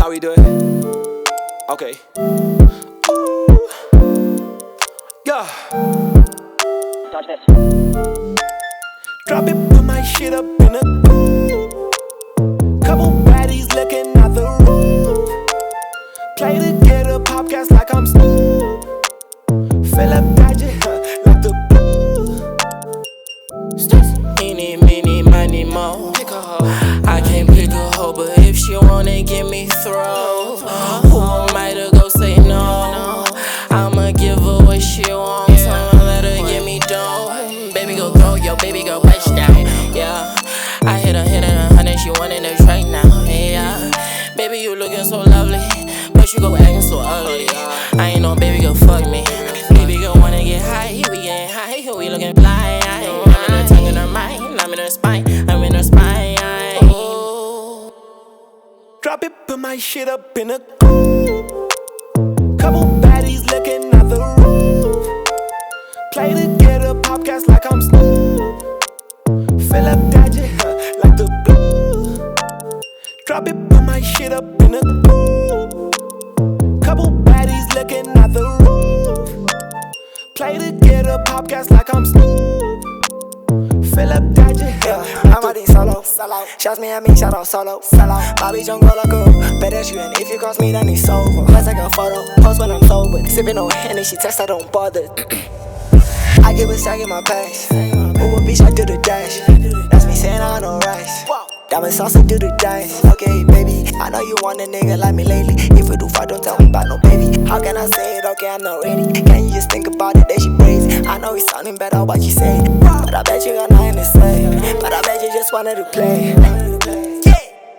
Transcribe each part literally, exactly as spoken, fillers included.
how we do it? Okay. Ooh. Yeah. Touch this. Drop it, put my shit up in a groove. Couple baddies looking at the roof. Play to get a pop gas like I'm Snoop. Fill up gadget like the blue. Eeny, meeny, miny, mo. I can't pick a hoe, but if she wanna give me throw, who am I to go say no? I'ma give her what she wants, I'ma let her give me dough. Baby go throw, yo, baby go touchdown. Yeah, I hit her, hit her, a hundred, she wanting it right now. Yeah, baby you looking so lovely, but you go acting so ugly. I ain't no baby go fuck me. Baby go wanna get high, we getting high, we looking fly. I'm in her tongue and her mind, I'm in her spine, I'm in her spine. Oh. Drop it, put my shit up in a groove. Couple baddies looking at the roof. Play to get a pop gas like I'm Snoop. Fill up gadget like the blue. Drop it, put my shit up in a groove. Couple baddies looking at the roof. Play to get a pop gas like I'm Snoop. Fill up gadget. Yeah, I'm out in solo. solo. Shots me at me, shout out solo. Solo. My bitch don't go like a pedestrian. If you cross me, then it's over. Let's take a photo. Post when I'm sober. Sipping on Henny, she text, I don't bother. I give a sack in my pants. Ooh, a bitch, I do the dash. That's me saying I know rice. Diamond sauce, I do the dance. Okay, baby, I know you want a nigga like me lately. If you do fight, don't tell me about no baby. How can I say it? Okay, I'm not ready. Can you just think about it? That she praise. I know it's sounding better what you say, but I bet you got nothing to say. But I bet you just wanted to play. Yeah.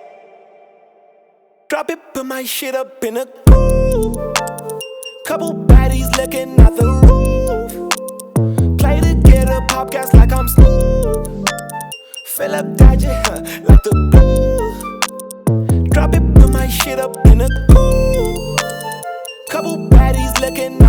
Drop it, put my shit up in a groove. Couple baddies looking at the roof. Play to get a pop gas like I'm Snoop. Fill up gadget like the blue. Drop it, put my shit up in a groove. Couple baddies looking